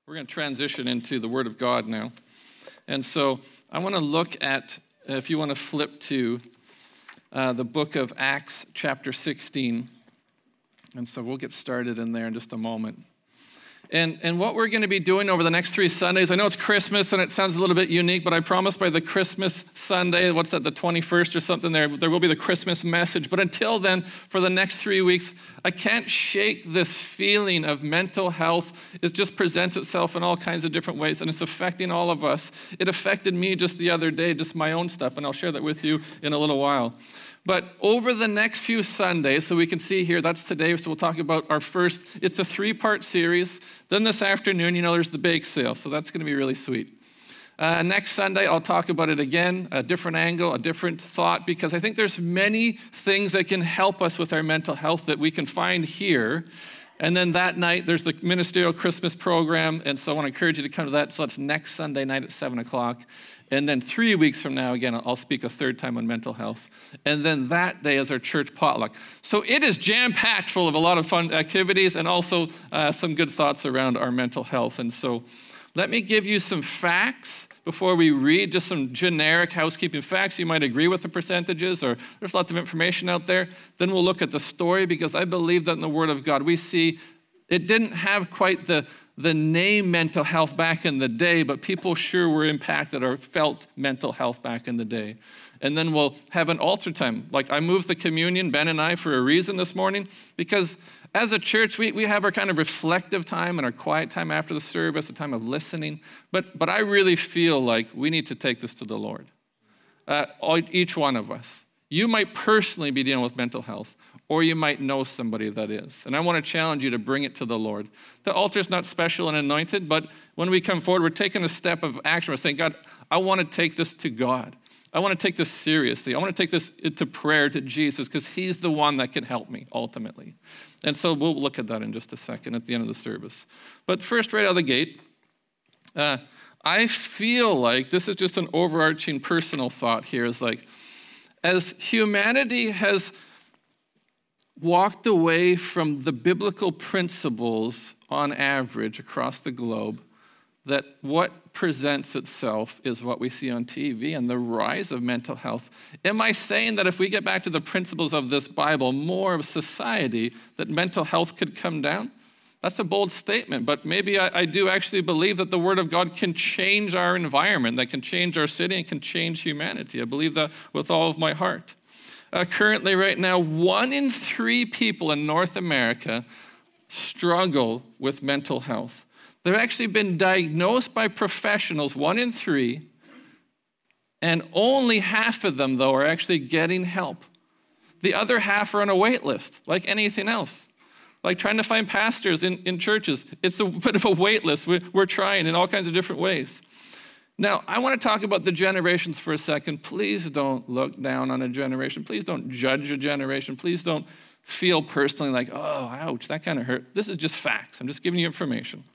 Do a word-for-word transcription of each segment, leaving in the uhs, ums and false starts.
We're going to transition into the Word of God now. And so I want to look at, if you want to flip to uh, the book of Acts chapter sixteen. And so we'll get started in there in just a moment. And, and what we're going to be doing over the next three Sundays, I know it's Christmas and it sounds a little bit unique, but I promise by the Christmas Sunday, what's that, the twenty-first or something there, there will be the Christmas message. But until then, for the next three weeks, I can't shake this feeling of mental health. It just presents itself in all kinds of different ways, and it's affecting all of us. It affected me just the other day, just my own stuff, and I'll share that with you in a little while. But over the next few Sundays, so we can see here, that's today, so we'll talk about our first, it's a three-part series. Then this afternoon, you know, there's the bake sale, so that's going to be really sweet. Uh, next Sunday, I'll talk about it again, a different angle, a different thought, because I think there's many things that can help us with our mental health that we can find here. And then that night, there's the ministerial Christmas program, and so I want to encourage you to come to that. So that's next Sunday night at seven o'clock. And then three weeks from now, again, I'll speak a third time on mental health. And then that day is our church potluck. So it is jam-packed full of a lot of fun activities and also uh, some good thoughts around our mental health. And so let me give you some facts before we read, just some generic housekeeping facts. You might agree with the percentages, or there's lots of information out there. Then we'll look at the story, because I believe that in the Word of God, we see it didn't have quite the, the name mental health back in the day, but people sure were impacted or felt mental health back in the day. And then we'll have an altar time. Like I moved the communion, Ben and I, for a reason this morning, because as a church, we, we have our kind of reflective time and our quiet time after the service, a time of listening. But but I really feel like we need to take this to the Lord. Uh, all, each one of us. You might personally be dealing with mental health, or you might know somebody that is. And I want to challenge you to bring it to the Lord. The altar is not special and anointed, but when we come forward, we're taking a step of action. We're saying, God, I want to take this to God. I want to take this seriously. I want to take this to prayer to Jesus, because he's the one that can help me ultimately. And so we'll look at that in just a second at the end of the service. But first, right out of the gate, uh, I feel like this is just an overarching personal thought here. Is like, as humanity has walked away from the biblical principles on average across the globe, that what presents itself is what we see on T V and the rise of mental health. Am I saying that if we get back to the principles of this Bible, more of society, that mental health could come down? That's a bold statement, but maybe I, I do actually believe that the Word of God can change our environment, that can change our city and can change humanity. I believe that with all of my heart. Uh, currently, right now, one in three people in North America struggle with mental health. They've actually been diagnosed by professionals, one in three, and only half of them, though, are actually getting help. The other half are on a wait list, like anything else. Like trying to find pastors in, in churches. It's a bit of a wait list. We're, we're trying in all kinds of different ways. Now, I want to talk about the generations for a second. Please don't look down on a generation. Please don't judge a generation. Please don't feel personally like, oh, ouch, that kind of hurt. This is just facts. I'm just giving you information.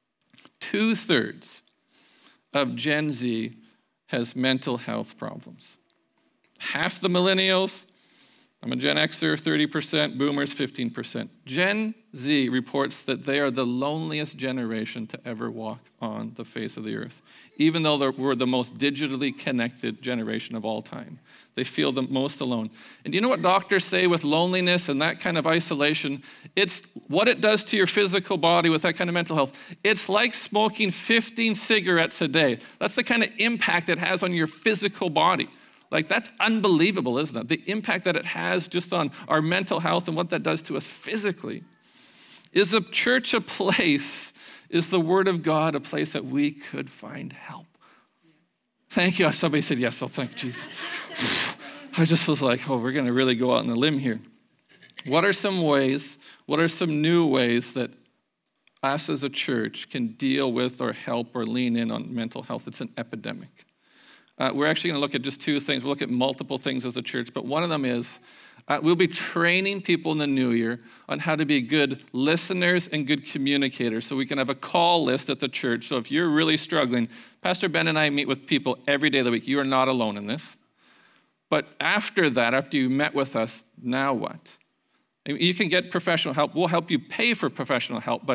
Two-thirds of Gen Z has mental health problems. Half the millennials, I'm a Gen Xer, thirty percent, boomers, fifteen percent. Gen Z reports that they are the loneliest generation to ever walk on the face of the earth, even though we're the most digitally connected generation of all time. They feel the most alone. And do you know what doctors say with loneliness and that kind of isolation? It's what it does to your physical body with that kind of mental health. It's like smoking fifteen cigarettes a day. That's the kind of impact it has on your physical body. Like, that's unbelievable, isn't it? The impact that it has just on our mental health and what that does to us physically. Is a church a place, is the Word of God a place that we could find help? Yes. Thank you. Somebody said yes, so thank Jesus. I just was like, oh, we're going to really go out on a limb here. What are some ways, what are some new ways that us as a church can deal with or help or lean in on mental health? It's an epidemic. Uh, we're actually going to look at just two things. We'll look at multiple things as a church, but one of them is uh, we'll be training people in the new year on how to be good listeners and good communicators, so we can have a call list at the church. So if you're really struggling, Pastor Ben and I meet with people every day of the week. You are not alone in this. But after that, after you met with us, now what? You can get professional help. We'll help you pay for professional help, but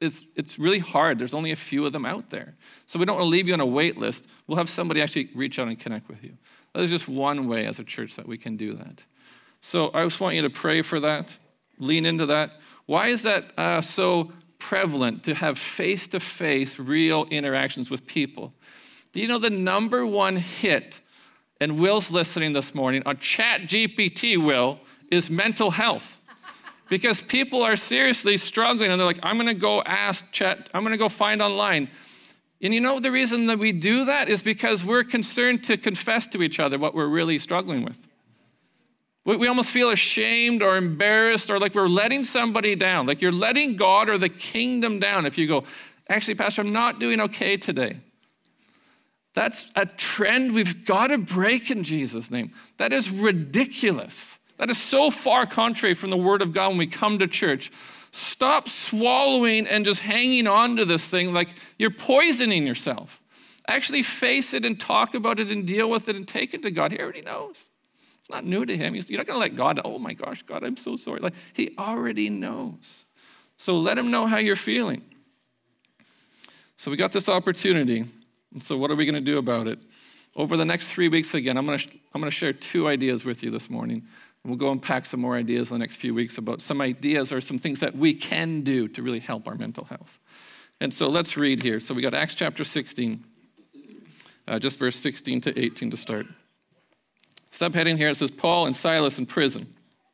it's, it's really hard. There's only a few of them out there. So we don't want to leave you on a wait list. We'll have somebody actually reach out and connect with you. That is just one way as a church that we can do that. So I just want you to pray for that, lean into that. Why is that uh, so prevalent to have face-to-face real interactions with people? Do you know the number one hit, and Will's listening this morning, on Chat G P T, Will, is mental health. Because people are seriously struggling, and they're like, I'm going to go ask Chat, I'm going to go find online. And you know the reason that we do that is because we're concerned to confess to each other what we're really struggling with. We, we almost feel ashamed or embarrassed or like we're letting somebody down, like you're letting God or the kingdom down if you go, actually, Pastor, I'm not doing okay today. That's a trend we've got to break in Jesus' name. That is ridiculous. That is so far contrary from the word of God when we come to church. Stop swallowing and just hanging on to this thing like you're poisoning yourself. Actually face it and talk about it and deal with it and take it to God. He already knows. It's not new to him. He's, you're not going to let God, oh my gosh, God, I'm so sorry. Like, he already knows. So let him know how you're feeling. So we got this opportunity. And so what are we going to do about it? Over the next three weeks, again, I'm going to I'm going to share two ideas with you this morning. And we'll go unpack some more ideas in the next few weeks about some ideas or some things that we can do to really help our mental health. And so let's read here. So we got Acts chapter sixteen, uh, just verse sixteen to eighteen to start. Subheading here, it says, Paul and Silas in prison.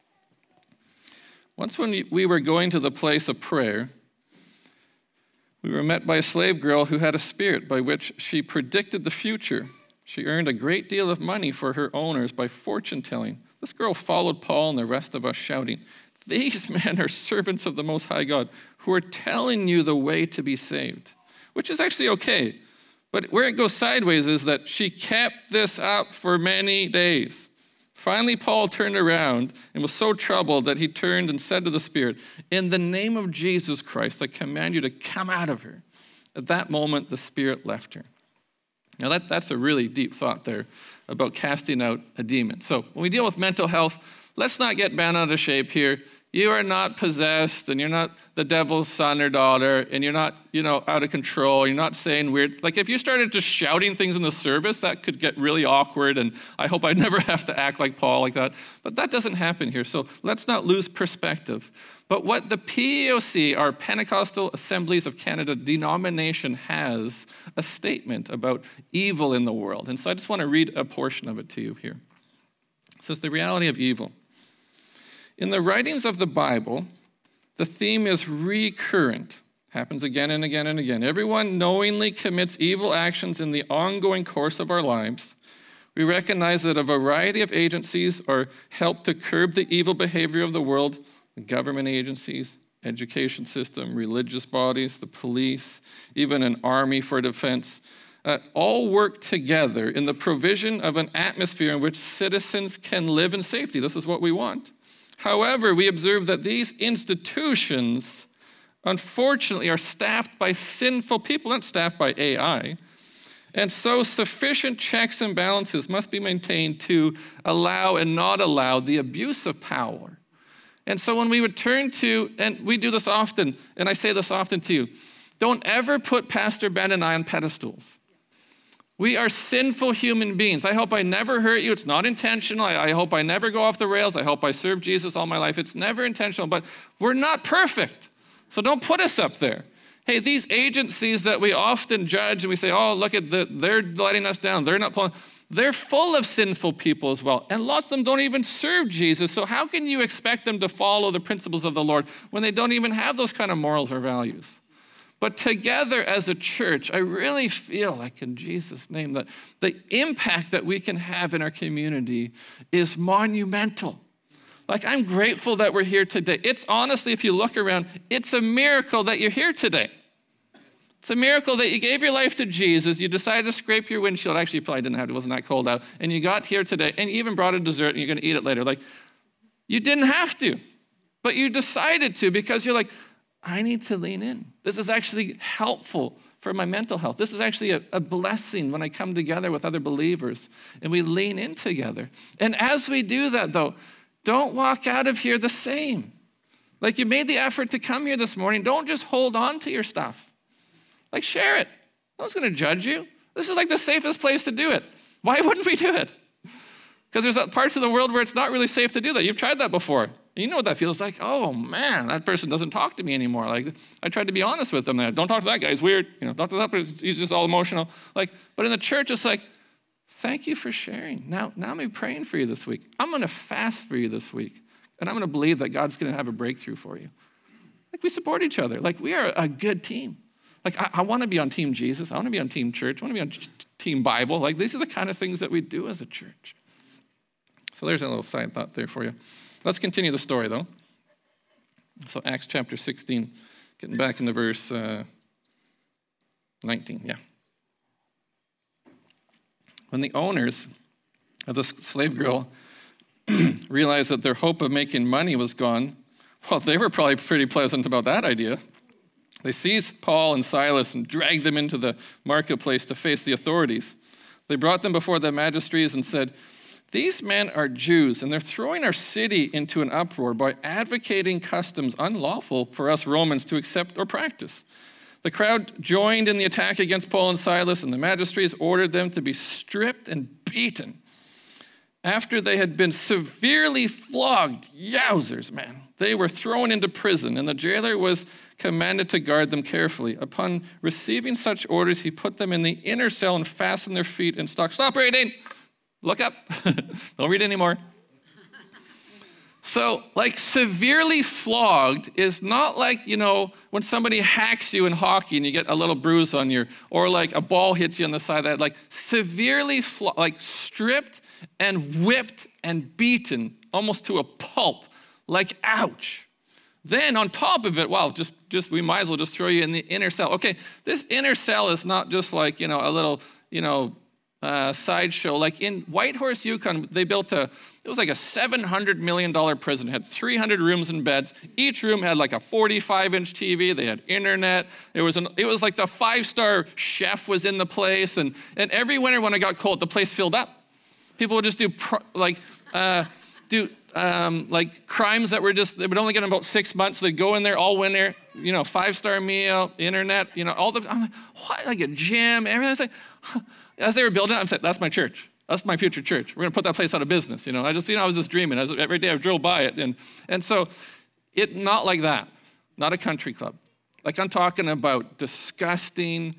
Once when we were going to the place of prayer, we were met by a slave girl who had a spirit by which she predicted the future. She earned a great deal of money for her owners by fortune telling. This girl followed Paul and the rest of us shouting, these men are servants of the Most High God who are telling you the way to be saved, which is actually okay. But where it goes sideways is that she kept this up for many days. Finally, Paul turned around and was so troubled that he turned and said to the spirit, in the name of Jesus Christ, I command you to come out of her. At that moment, the spirit left her. Now, that, that's a really deep thought there about casting out a demon. So when we deal with mental health, let's not get bent out of shape here. You are not possessed, and you're not the devil's son or daughter, and you're not, you know, out of control. You're not saying weird. Like, if you started just shouting things in the service, that could get really awkward, and I hope I never have to act like Paul like that. But that doesn't happen here, so let's not lose perspective. But what the P A O C, our Pentecostal Assemblies of Canada denomination, has a statement about evil in the world. And so I just want to read a portion of it to you here. It says, the reality of evil. In the writings of the Bible, the theme is recurrent. Happens again and again and again. Everyone knowingly commits evil actions in the ongoing course of our lives. We recognize that a variety of agencies are help to curb the evil behavior of the world, the government agencies, education system, religious bodies, the police, even an army for defense, uh, all work together in the provision of an atmosphere in which citizens can live in safety. This is what we want. However, we observe that these institutions, unfortunately, are staffed by sinful people, not staffed by A I. And so sufficient checks and balances must be maintained to allow and not allow the abuse of power. And so when we return to, and we do this often, and I say this often to you, don't ever put Pastor Ben and I on pedestals. We are sinful human beings. I hope I never hurt you. It's not intentional. I, I hope I never go off the rails. I hope I serve Jesus all my life. It's never intentional, but we're not perfect. So don't put us up there. Hey, these agencies that we often judge and we say, oh, look at the, they're letting us down. They're not pulling. They're full of sinful people as well. And lots of them don't even serve Jesus. So how can you expect them to follow the principles of the Lord when they don't even have those kind of morals or values? But together as a church, I really feel like in Jesus' name that the impact that we can have in our community is monumental. Like, I'm grateful that we're here today. It's honestly, if you look around, it's a miracle that you're here today. It's a miracle that you gave your life to Jesus. You decided to scrape your windshield. Actually, you probably didn't have to. It wasn't that cold out. And you got here today, and you even brought a dessert, and you're going to eat it later. Like, you didn't have to, but you decided to because you're like, I need to lean in. This is actually helpful for my mental health. This is actually a, a blessing when I come together with other believers and we lean in together. And as we do that, though, don't walk out of here the same. Like, you made the effort to come here this morning. Don't just hold on to your stuff. Like, share it. No one's going to judge you. This is like the safest place to do it. Why wouldn't we do it? Because there's parts of the world where it's not really safe to do that. You've tried that before. You know what that feels like. Oh, man, that person doesn't talk to me anymore. Like, I tried to be honest with them. Don't talk to that guy. He's weird. You know, don't talk to that person. He's just all emotional. Like, but in the church, it's like, thank you for sharing. Now, now I'm praying for you this week. I'm going to fast for you this week. And I'm going to believe that God's going to have a breakthrough for you. Like, we support each other. Like, we are a good team. Like, I, I want to be on Team Jesus. I want to be on Team Church. I want to be on t- Team Bible. Like, these are the kind of things that we do as a church. So there's a little side thought there for you. Let's continue the story, though. So Acts chapter sixteen, getting back into verse uh, nineteen, yeah. When the owners of the slave girl realized that their hope of making money was gone, well, they were probably pretty pleasant about that idea. They seized Paul and Silas and dragged them into the marketplace to face the authorities. They brought them before the magistrates and said, "These men are Jews, and they're throwing our city into an uproar by advocating customs unlawful for us Romans to accept or practice." The crowd joined in the attack against Paul and Silas, and the magistrates ordered them to be stripped and beaten. After they had been severely flogged, yowzers, man, they were thrown into prison, and the jailer was commanded to guard them carefully. Upon receiving such orders, he put them in the inner cell and fastened their feet in stocks. Stop reading! Look up. Don't read anymore. So, like, severely flogged is not like, you know, when somebody hacks you in hockey and you get a little bruise on your, or like a ball hits you on the side of the head. Like, severely flogged, like stripped and whipped and beaten almost to a pulp. Like, ouch. Then on top of it, wow, just, just we might as well just throw you in the inner cell. Okay, this inner cell is not just like, you know, a little, you know, Uh, sideshow. Like in Whitehorse, Yukon, they built a, it was like a seven hundred million dollars prison. It had three hundred rooms and beds. Each room had like a forty-five inch T V. They had internet. It was an, it was like the five-star chef was in the place. And, and every winter when it got cold, the place filled up. People would just do pro, like, uh, do um, like crimes that were just, they would only get them about six months. They'd go in there all winter, you know, five-star meal, internet, you know, all the, I'm like, what? Like a gym, everything. I was like, huh. As they were building it, I said, that's my church. That's my future church. We're going to put that place out of business. You know, I just, you know, I was just dreaming. I was, every day I drove by it. And, and so it, not like that. Not a country club. Like I'm talking about disgusting,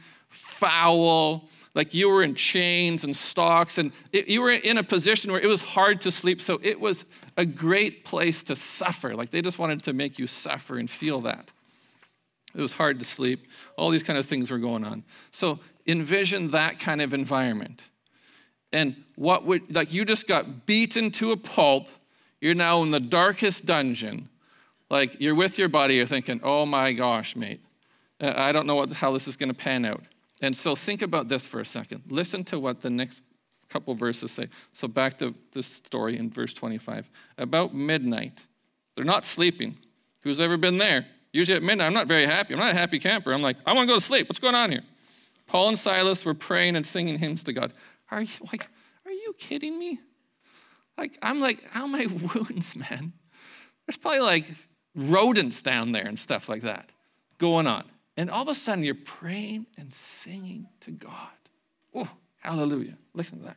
foul, like you were in chains and stocks. And it, you were in a position where it was hard to sleep. So it was a great place to suffer. Like they just wanted to make you suffer and feel that. It was hard to sleep. All these kind of things were going on. So envision that kind of environment. And what would, like you just got beaten to a pulp. You're now in the darkest dungeon. Like you're with your buddy, you're thinking, oh my gosh, mate. I don't know what, how this is going to pan out. And so think about this for a second. Listen to what the next couple verses say. So back to this story in verse twenty-five. About midnight, they're not sleeping. Who's ever been there? Usually at midnight, I'm not very happy. I'm not a happy camper. I'm like, I want to go to sleep. What's going on here? Paul and Silas were praying and singing hymns to God. Are you like, are you kidding me? Like, I'm like, how are my wounds, man? There's probably like rodents down there and stuff like that going on. And all of a sudden you're praying and singing to God. Oh, hallelujah. Listen to that.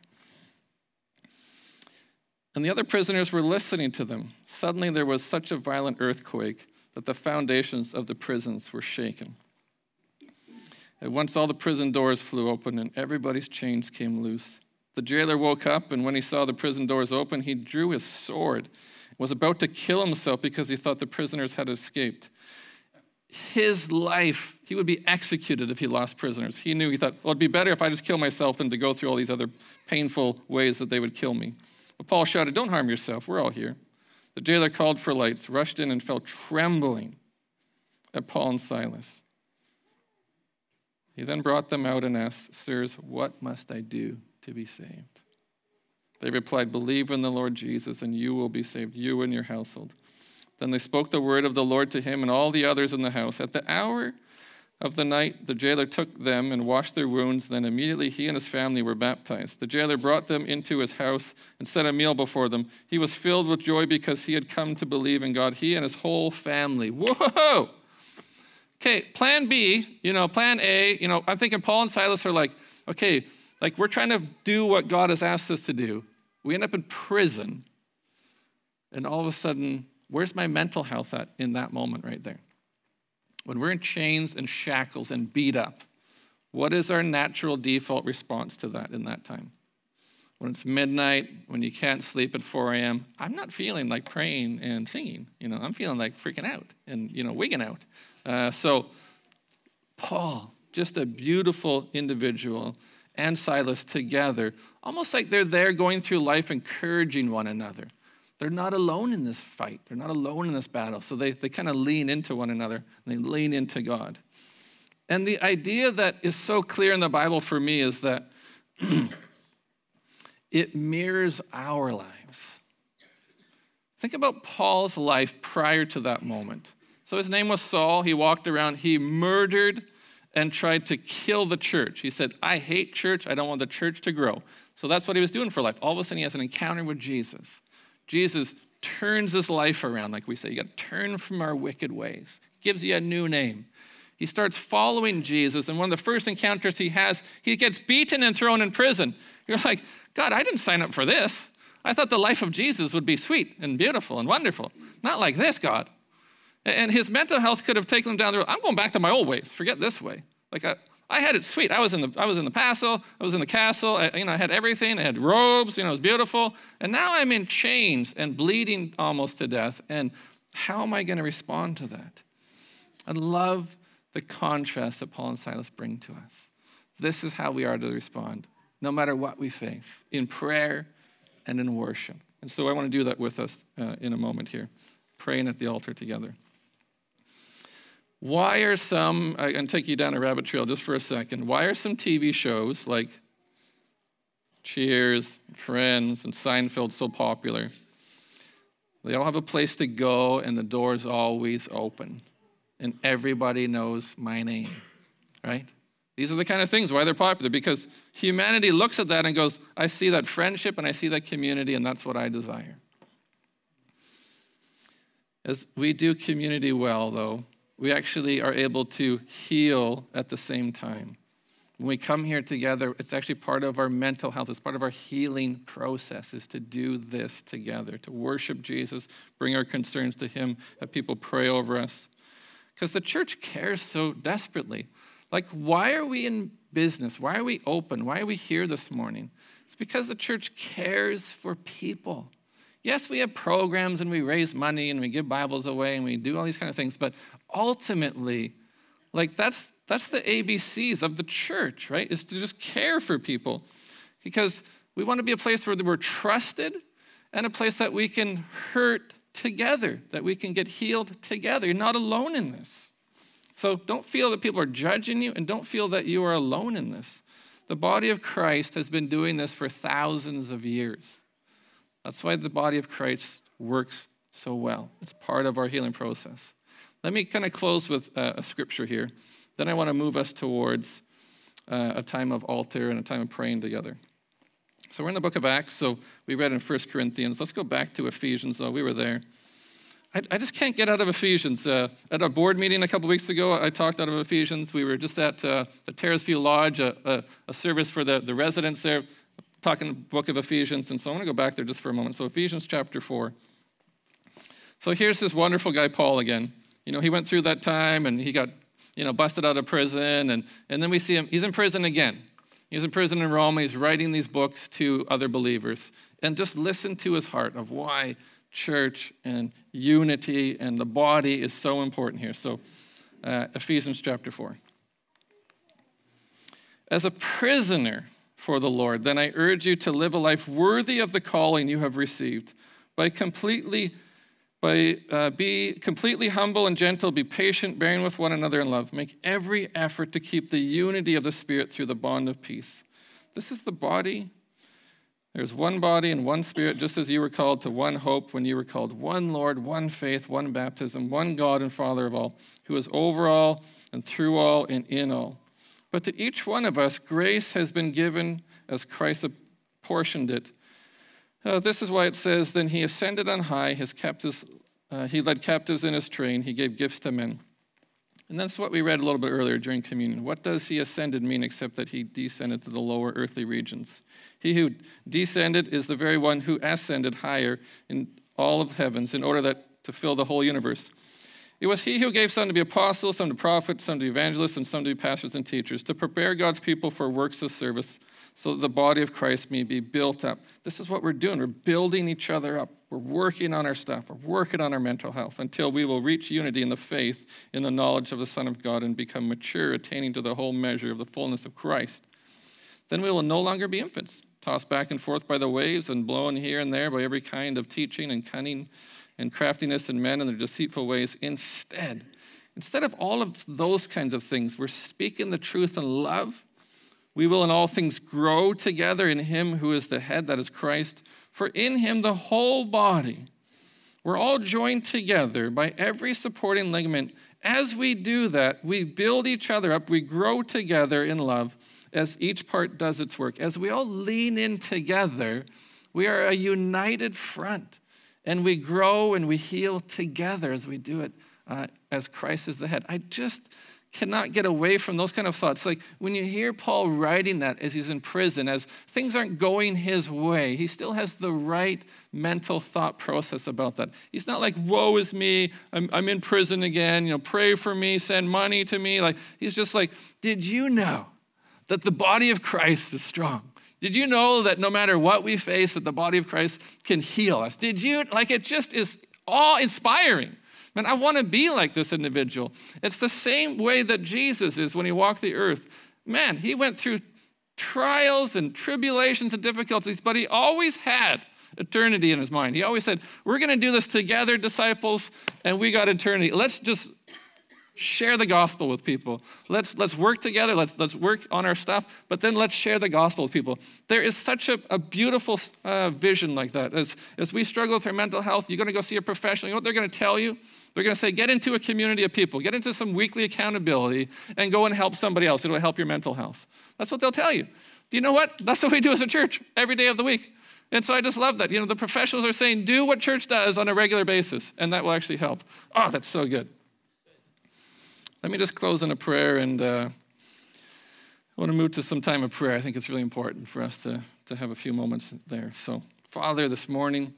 And the other prisoners were listening to them. Suddenly there was such a violent earthquake that the foundations of the prisons were shaken. At once all the prison doors flew open and everybody's chains came loose. The jailer woke up, and when he saw the prison doors open, he drew his sword and was about to kill himself because he thought the prisoners had escaped. His life, he would be executed if he lost prisoners. He knew, he thought, well, it'd be better if I just kill myself than to go through all these other painful ways that they would kill me. But Paul shouted, don't harm yourself, we're all here. The jailer called for lights, rushed in, and fell trembling at Paul and Silas. He then brought them out and asked, sirs, what must I do to be saved? They replied, believe in the Lord Jesus, and you will be saved, you and your household. Then they spoke the word of the Lord to him and all the others in the house. At the hour of the night, the jailer took them and washed their wounds. Then immediately he and his family were baptized. The jailer brought them into his house and set a meal before them. He was filled with joy because he had come to believe in God, he and his whole family. Whoa! Okay, plan B, you know, plan A, you know, I'm thinking Paul and Silas are like, okay, like we're trying to do what God has asked us to do. We end up in prison. And all of a sudden, where's my mental health at in that moment right there? When we're in chains and shackles and beat up, what is our natural default response to that in that time? When it's midnight, when you can't sleep at four a.m., I'm not feeling like praying and singing. You know, I'm feeling like freaking out and, you know, wigging out. Uh, so Paul, just a beautiful individual, and Silas together, almost like they're there going through life encouraging one another. They're not alone in this fight. They're not alone in this battle. So they, they kind of lean into one another, and they lean into God. And the idea that is so clear in the Bible for me is that it mirrors our lives. Think about Paul's life prior to that moment. So his name was Saul. He walked around. He murdered and tried to kill the church. He said, I hate church. I don't want the church to grow. So that's what he was doing for life. All of a sudden, he has an encounter with Jesus. Jesus turns his life around, like we say. You got to turn from our wicked ways. Gives you a new name. He starts following Jesus, and one of the first encounters he has, he gets beaten and thrown in prison. You're like, God, I didn't sign up for this. I thought the life of Jesus would be sweet and beautiful and wonderful. Not like this, God. And his mental health could have taken him down the road. I'm going back to my old ways. Forget this way. Like I, I had it sweet. I was in the I was in the castle. I was in the castle. I, you know, I had everything. I had robes. You know, it was beautiful. And now I'm in chains and bleeding almost to death. And how am I going to respond to that? I love the contrast that Paul and Silas bring to us. This is how we are to respond, no matter what we face, in prayer and in worship. And so I want to do that with us uh, in a moment here, praying at the altar together. Why are some, I can take you down a rabbit trail just for a second. Why are some T V shows like Cheers, Friends, and Seinfeld so popular? They all have a place to go and the door's always open. And everybody knows my name, right? These are the kind of things why they're popular, because humanity looks at that and goes, I see that friendship and I see that community, and that's what I desire. As we do community well, though, we actually are able to heal at the same time. When we come here together, it's actually part of our mental health. It's part of our healing process is to do this together, to worship Jesus, bring our concerns to him, have people pray over us. Because the church cares so desperately. Like, why are we in business? Why are we open? Why are we here this morning? It's because the church cares for people. Yes, we have programs and we raise money and we give Bibles away and we do all these kind of things, but ultimately, like that's that's the A B Cs of the church, right? Is to just care for people, because we want to be a place where we're trusted and a place that we can hurt together, that we can get healed together. You're not alone in this. So don't feel that people are judging you, and don't feel that you are alone in this. The body of Christ has been doing this for thousands of years. That's why the body of Christ works so well. It's part of our healing process. Let me kind of close with a, a scripture here. Then I want to move us towards uh, a time of altar and a time of praying together. So we're in the book of Acts, so we read in First Corinthians. Let's go back to Ephesians, though. We were there. I, I just can't get out of Ephesians. Uh, at our board meeting a couple weeks ago, I talked out of Ephesians. We were just at uh, the Terracefield Lodge, a, a, a service for the, the residents there, talking the book of Ephesians, and so I want to go back there just for a moment. So Ephesians chapter four. So here's this wonderful guy, Paul, again. You know, he went through that time, and he got, you know, busted out of prison, and, and then we see him, he's in prison again. He's in prison in Rome, he's writing these books to other believers. And just listen to his heart of why church and unity and the body is so important here. So uh, Ephesians chapter four. As a prisoner for the Lord, then I urge you to live a life worthy of the calling you have received. By completely, by uh, be completely humble and gentle, be patient, bearing with one another in love. Make every effort to keep the unity of the Spirit through the bond of peace. This is the body There's one body and one Spirit, just as you were called to one hope when you were called, one Lord, one faith, one baptism, one God and Father of all, who is over all and through all and in all. But to each one of us, grace has been given as Christ apportioned it. Uh, this is why it says, then he ascended on high, his captives, uh, he led captives in his train, he gave gifts to men. And that's what we read a little bit earlier during communion. What does he ascended mean except that he descended to the lower earthly regions? He who descended is the very one who ascended higher in all of heavens in order that to fill the whole universe. It was he who gave some to be apostles, some to prophets, some to evangelists, and some to be pastors and teachers, to prepare God's people for works of service, so that the body of Christ may be built up. This is what we're doing. We're building each other up. We're working on our stuff. We're working on our mental health until we will reach unity in the faith, in the knowledge of the Son of God, and become mature, attaining to the whole measure of the fullness of Christ. Then we will no longer be infants, tossed back and forth by the waves and blown here and there by every kind of teaching and cunning and craftiness in men and their deceitful ways. Instead, instead of all of those kinds of things, we're speaking the truth in love. We will in all things grow together in him who is the head, that is Christ. For in him the whole body, we're all joined together by every supporting ligament. As we do that, we build each other up. We grow together in love as each part does its work. As we all lean in together, we are a united front. And we grow and we heal together as we do it uh, as Christ is the head. I just cannot get away from those kind of thoughts. Like when you hear Paul writing that as he's in prison, as things aren't going his way, he still has the right mental thought process about that. He's not like, woe is me, I'm, I'm in prison again, you know, pray for me, send money to me. Like he's just like, did you know that the body of Christ is strong? Did you know that no matter what we face, that the body of Christ can heal us? Did you, like it just is awe-inspiring. Man, I want to be like this individual. It's the same way that Jesus is when he walked the earth. Man, he went through trials and tribulations and difficulties, but he always had eternity in his mind. He always said, we're going to do this together, disciples, and we got eternity. Let's just share the gospel with people. Let's let's work together. Let's let's work on our stuff, but then let's share the gospel with people. There is such a, a beautiful uh, vision like that. As, as we struggle with our mental health, you're going to go see a professional. You know what they're going to tell you? They're going to say, get into a community of people. Get into some weekly accountability and go and help somebody else. It'll help your mental health. That's what they'll tell you. Do you know what? That's what we do as a church every day of the week. And so I just love that. You know, the professionals are saying, do what church does on a regular basis, and that will actually help. Oh, that's so good. Let me just close in a prayer, and uh, I want to move to some time of prayer. I think it's really important for us to, to have a few moments there. So, Father, this morning,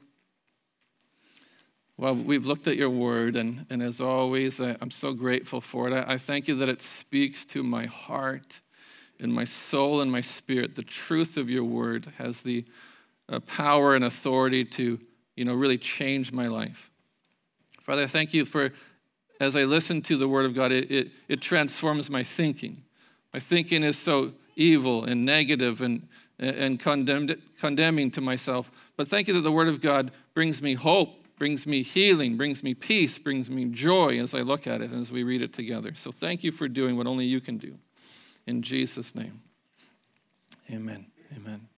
well, we've looked at your word, and, and as always, I, I'm so grateful for it. I, I thank you that it speaks to my heart and my soul and my spirit. The truth of your word has the uh, power and authority to, you know, really change my life. Father, I thank you for, as I listen to the word of God, it, it, it transforms my thinking. My thinking is so evil and negative and, and condemned, condemning to myself. But thank you that the word of God brings me hope, brings me healing, brings me peace, brings me joy as I look at it and as we read it together. So thank you for doing what only you can do. In Jesus' name, amen. Amen.